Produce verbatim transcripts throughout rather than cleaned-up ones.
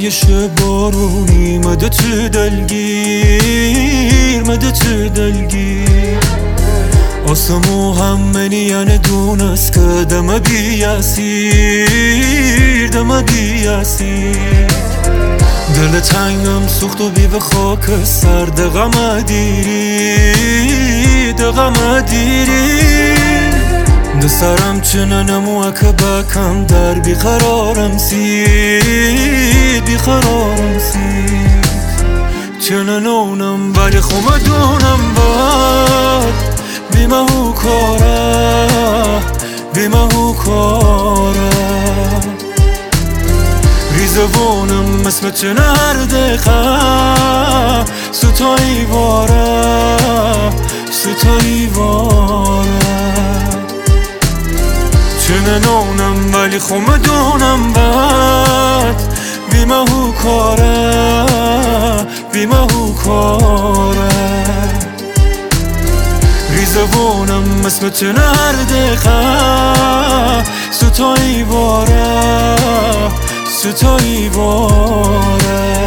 یه شب بارونی مده تو دلگیر مده تو دلگیر آسمو هم منی یعنی دون است که دم بی اسیر دم بی اسیر دل تنگم سوخت و بی به خاک سر دغم دیری دغم دیری ده سرم چنه نمو که بکم در بیقرارم سید بیقرارم سید چنه نونم ولی خومه دونم باد بیمه هو کاره بیمه هو کاره ریزوانم مثل چنه هر دقیقه ستایی واره ستایی واره چنه نونم ولی خومه دونم بد بیمه هو کاره بیمه هو کاره ریزوانم مثل چنه هر دقیقه ستایی واره ستایی واره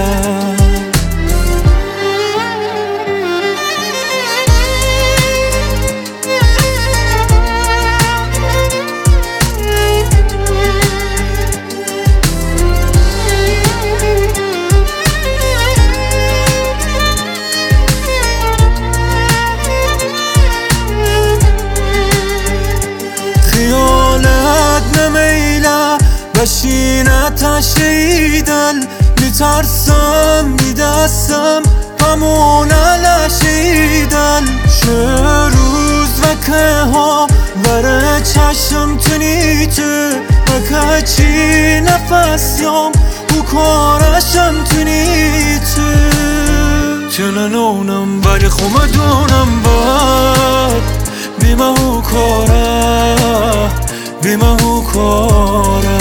بشینه تشیدل میترسم میدستم همون لشیدل چه روز و که ها بره چشم تونی تو و که چی نفس یام او کارشم تونی تو چنه نونم ولی خومه دونم باد بیمه هو کاره بیمه هو کاره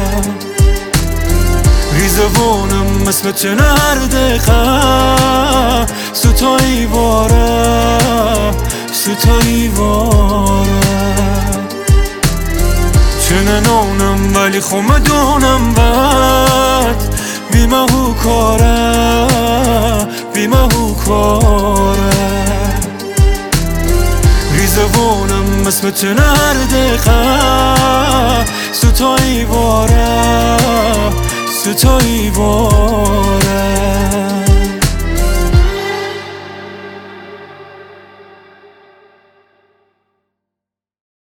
ریزوانم مثل چنه هر دقیقه ستایی واره ستایی واره چنه نونم ولی خومه دونم بد بیمه هو کاره بیمه هو کاره ریزوانم مثل چنه هر دقیقه ستایی واره ستایی واره